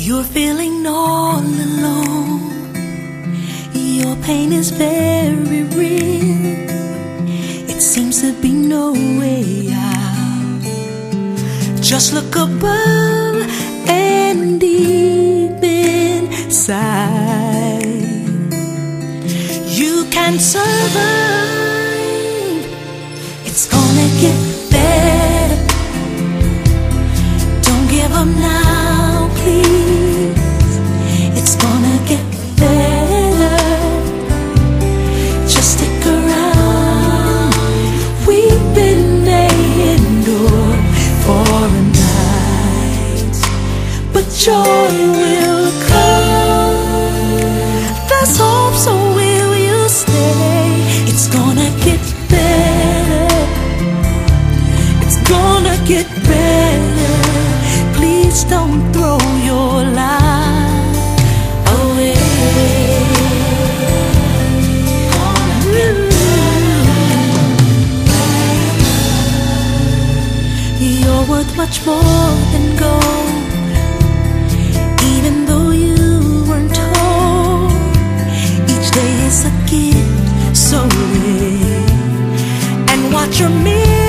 You're feeling all alone. Your pain is very real. It seems to be no way out. Just look above and deep inside. You can survive. It's gonna get better. Don't give up now, please. It's gonna get better. Just stick around. We've been laying door for a night, but joy will come. There's hope, so will you stay? It's gonna get better. It's gonna get better. Please don't throw your life away. You're worth much more than gold, even though you weren't told. Each day is a gift so rare, and watch your mirror